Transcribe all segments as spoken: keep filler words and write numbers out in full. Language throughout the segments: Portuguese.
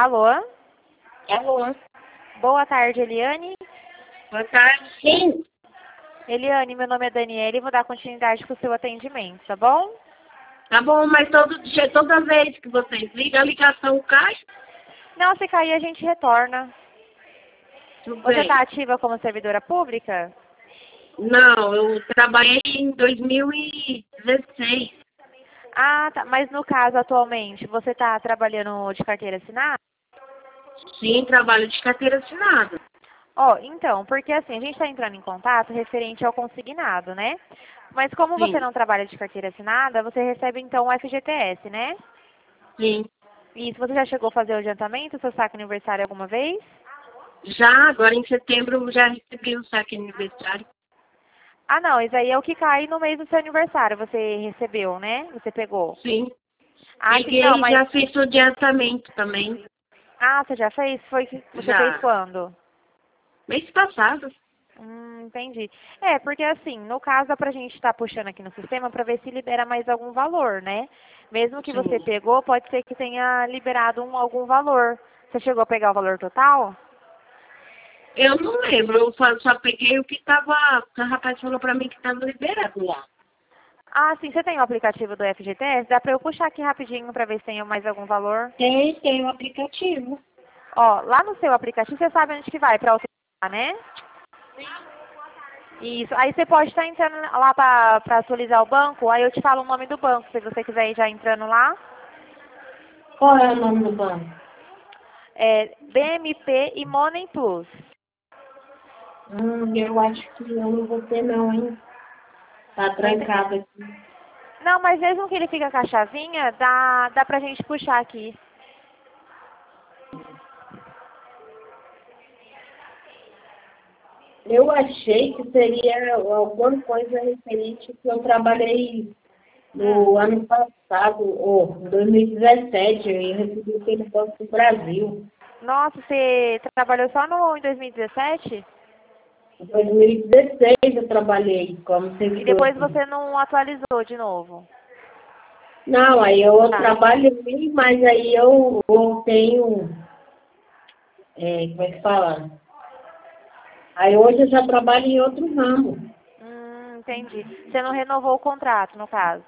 Alô? Alô? Boa tarde, Eliane. Boa tarde, sim. Eliane, meu nome é Daniela e vou dar continuidade com o seu atendimento, tá bom? Tá bom, mas todo dia, toda vez que vocês ligam, a ligação cai? Não, se cair a gente retorna. Tudo Você bem. está ativa como servidora pública? Não, eu trabalhei em dois mil e dezesseis. Ah, tá. Mas no caso, atualmente, você está trabalhando de carteira assinada? Sim, trabalho de carteira assinada. Ó, então, porque assim, a gente está entrando em contato referente ao consignado, né? Mas como você Sim, não trabalha de carteira assinada, você recebe então o F G T S, né? sim. E se você já chegou a fazer o adiantamento, seu saque aniversário alguma vez? Já, agora em setembro, eu já recebi o saque aniversário. Ah, não, isso aí é o que cai no mês do seu aniversário, você recebeu, né? Você pegou. Sim. Ah, sim, Peguei não, e mas... já fiz o adiantamento também. Ah, você já fez? Foi que você fez Já. quando? Mês passado. Hum, entendi. É, porque assim, no caso, é pra gente estar puxando aqui no sistema pra ver se libera mais algum valor, né? Mesmo que você Sim. pegou, pode ser que tenha liberado um, algum valor. Você chegou a pegar o valor total? Eu não lembro, eu só, só peguei o que tava. O rapaz falou pra mim que tava liberado lá. Ah, sim, você tem o aplicativo do F G T S? Dá pra eu puxar aqui rapidinho pra ver se tem mais algum valor? Tem, tem o aplicativo. Ó, lá no seu aplicativo, você sabe onde que vai pra autorizar, né? Isso. Aí você pode estar entrando lá pra, pra atualizar o banco, aí eu te falo o nome do banco, se você quiser ir já entrando lá. Qual é o nome do banco? É B M P e Money Plus. Hum, eu acho que eu não vou ter não, hein? Tá Não, ente- trancado aqui. não, mas mesmo que ele fica com a chavinha, dá, dá pra gente puxar aqui. Eu achei que seria alguma coisa referente que eu trabalhei Hum. no ano passado, ou dois mil e dezessete, e recebi aquele Banco do Brasil. Nossa, você trabalhou só no, em dois mil e dezessete? Em dois mil e dezesseis eu trabalhei como E servidor depois público. você não atualizou de novo? Não, aí eu Tá. trabalhei, mas aí eu, eu tenho, é, como é que fala? Aí hoje eu já trabalho em outro ramo. Hum, entendi. Você não renovou o contrato, no caso?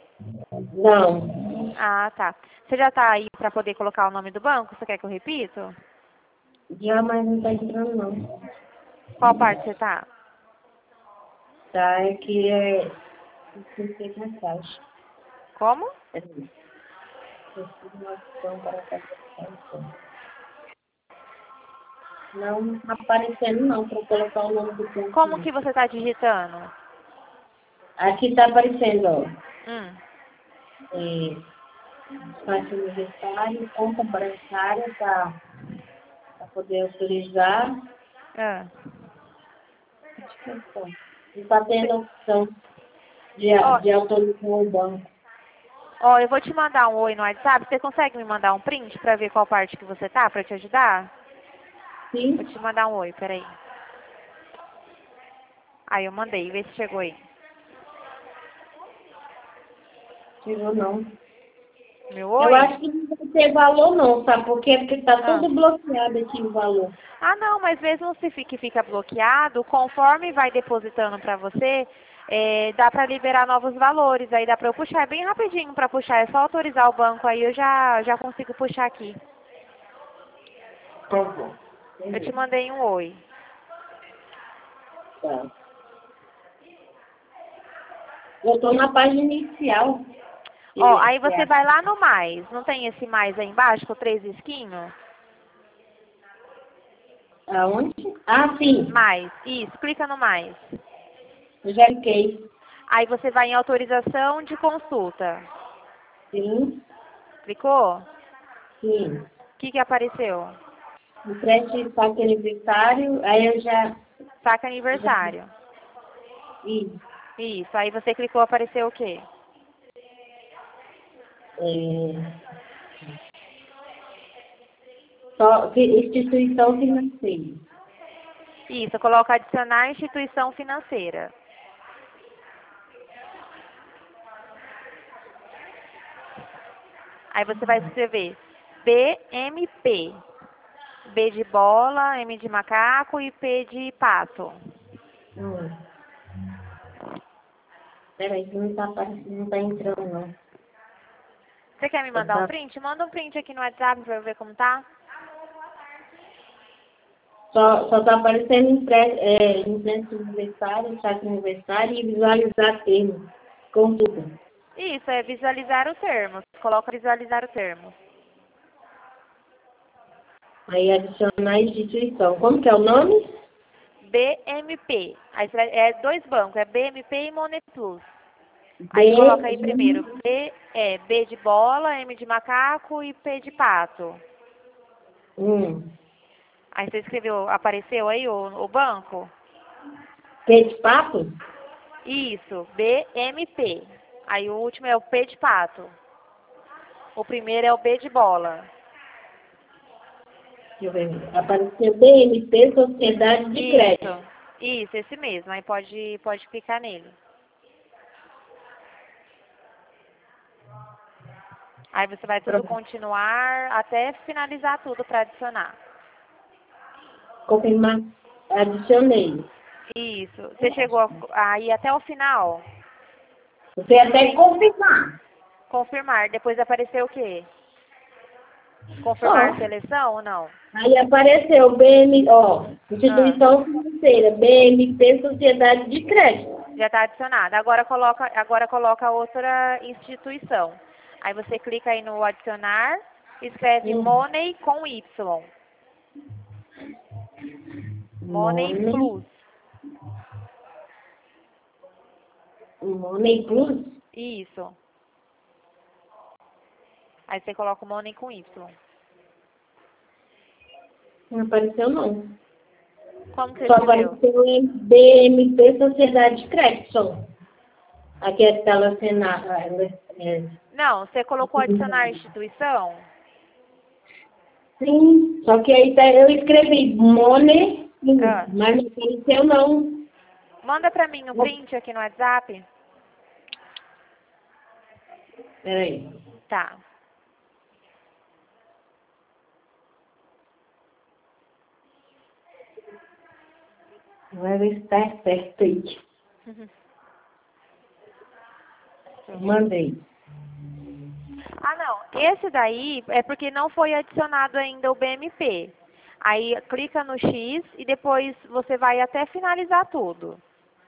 Não, Ah, tá. Você já tá aí pra poder colocar o nome do banco? Você quer que eu repito? já mais não tá entrando não. Qual parte você tá? Tá, é que é, não sei na caixa. Como? Peraí. Confirmação para cadastrar. Não, não tá aparecendo não, para colocar o nome do banco. Como Não. que você tá digitando? Aqui tá aparecendo, ó. Hum. É, espaço aniversário, conta bancária para poder autorizar. Ah. Não está tendo opção de, Ó, de autorizar o banco. ó, eu vou te mandar um oi no WhatsApp. Você consegue me mandar um print pra ver qual parte que você tá, pra te ajudar? Vou Sim? te mandar um oi, peraí. Aí eu mandei, vê se chegou aí. Chegou não. Meu Eu oi? acho que não vai ter valor não, sabe por quê? Porque está Ah. tudo bloqueado aqui o valor. Ah, não, mas mesmo se fica, fica bloqueado, conforme vai depositando pra você, é, dá pra liberar novos valores. Aí dá pra eu puxar, é bem rapidinho pra puxar, é só autorizar o banco aí eu já, já consigo puxar aqui. Tá bom. Eu te Entendi. mandei um oi. Tá. Eu estou na página inicial. Ó, Que, aí que você é vai lá no mais. Não tem esse mais aí embaixo com três esquinhos? aonde? Ah, sim. Mais. Isso, clica no mais. Eu já cliquei. Aí você vai em autorização de consulta. Sim, Clicou? O sim. que que apareceu? O creche saque aniversário, aí eu já, Saca já aniversário. fiz. Isso, aí você clicou, apareceu o quê? É, só, que- instituição financeira. Isso, coloca adicionar instituição financeira. Aí você vai escrever B M P. B de bola, M de macaco e P de pato. Hum. Peraí, que não tá aparecendo, não tá entrando, não. Você quer me mandar um print? Manda um print aqui no WhatsApp pra eu ver como tá. Só, só tá aparecendo impre- é, imprensa universitária, chat universitário e visualizar termo. Consulta. Isso, é visualizar o termo. Coloca visualizar o termo. Aí adicionar a instituição. Como que é o nome? B M P. Aí você vai- é dois bancos, é B M P e Money Plus. Aí B, coloca aí primeiro B, é, B de bola, M de macaco e P de pato. hum. Aí você escreveu, apareceu aí o, o banco? P de papo? Isso, B M P. Aí o último é o P de pato. O primeiro é o B de bola. Deixa eu ver. Apareceu B M P, Sociedade de Crédito. Isso, isso, esse mesmo. Aí pode, pode clicar nele. Aí você vai tudo Pronto. continuar até finalizar tudo para adicionar. Confirmar. Adicionei. Isso. Você chegou a- aí até o final? Você até confirmar. Confirmar. Depois apareceu o quê? Confirmar Ó. seleção ou não? Aí apareceu B M, ó, Ah, instituição financeira, B M P, Sociedade de Crédito. já está adicionado. Agora coloca, agora coloca outra instituição. Aí você clica aí no adicionar, escreve Hum. Money com Y. Money Money, Plus. Money Plus. Isso. Aí você coloca o Money com Y. Não apareceu não. Como que você Só escreveu? apareceu em B M P, Sociedade de Crédito. Só. Aqui é a tela cenário. É, Não, você colocou adicionar instituição? sim, só que aí tá- eu escrevi Money Plus, Ah. mas não apareceu não. Manda pra mim um print aqui no WhatsApp. Peraí. Tá. Vai ver se tá certo aí. Mandei. Ah, não. Esse daí é porque não foi adicionado ainda o B M P. Aí clica no X e depois você vai até finalizar tudo.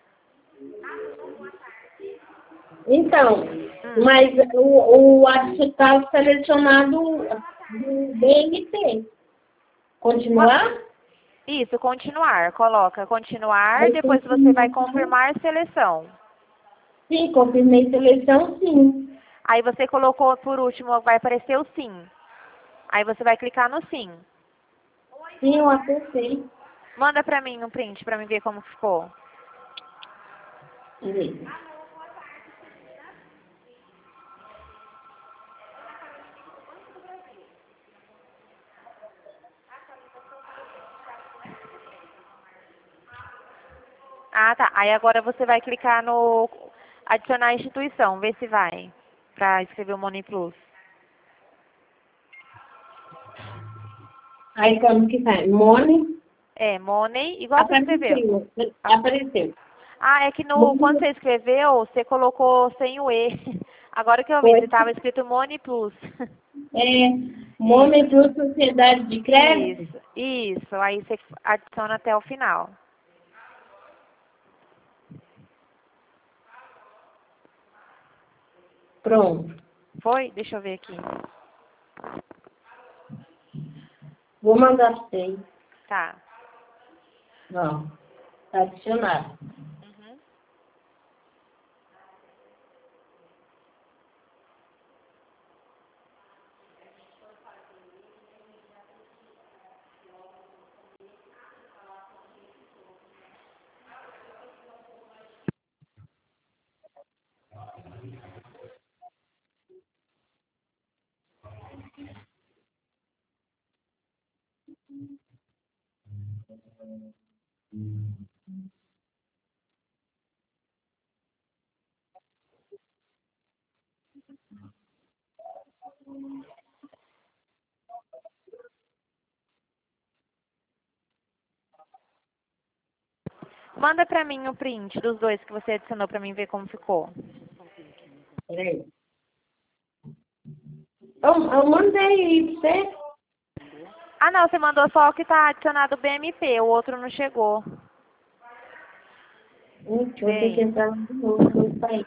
Então, Hum. mas o, o ato está selecionado do B M T. Continuar? Isso, continuar. Coloca continuar, Aí depois você vai continuar. confirmar seleção. Sim, confirmei seleção, sim. Aí você colocou por último, vai aparecer o sim. Aí você vai clicar no sim. Sim, eu acertei. Manda pra mim um print pra mim ver como ficou. Peraí. Ah, tá. Aí agora você vai clicar no adicionar instituição, ver se vai. Pra escrever o Money Plus. Aí como que tá? Money. É, Money, igual você escreveu. Apareceu. Apareceu. Ah, é que no, quando Money. você escreveu, você colocou sem o E. Agora que eu vi, Foi. você estava escrito Money Plus. É, Isso, Money Plus Sociedade de Crédito. isso, isso. Aí você adiciona até o final. Pronto. Foi? Deixa eu ver aqui. Vou mandar para você. Tá. Não. Tá adicionado. Uhum. Manda pra mim o print dos dois que você adicionou pra mim ver como ficou. Peraí. Eu, eu mandei aí pra você. Ah, não, você mandou só o que tá adicionado B M P, o outro não chegou. Hum, Deixa eu ter que Bem, entrar de novo no site.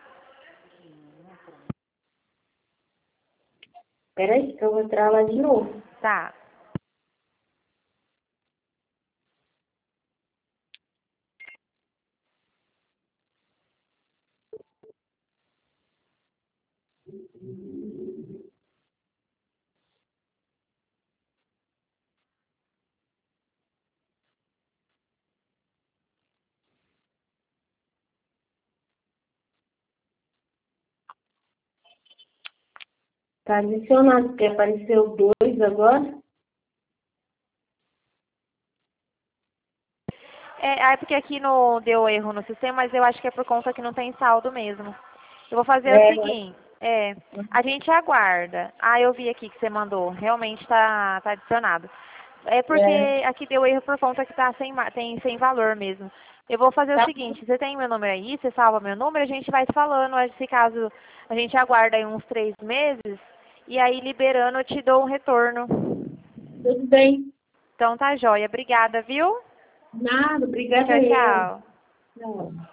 Peraí, que eu vou entrar lá de novo. tá. Tá adicionado, porque apareceu dois agora. É, é porque aqui no, deu erro no sistema, mas eu acho que é por conta que não tem saldo mesmo. Eu vou fazer o É, seguinte, é, a gente aguarda. Ah, eu vi aqui que você mandou, realmente tá, tá adicionado. É é. porque aqui deu erro por conta que tá sem, ma- tem, sem valor mesmo. Eu vou fazer o Tá, seguinte, você tem meu número aí, você salva meu número, a gente vai se falando, se caso a gente aguarda aí uns três meses, e aí liberando eu te dou um retorno. tudo bem. Então tá jóia, obrigada, viu? Nada, obrigada Tchau, eu. tchau. Tchau.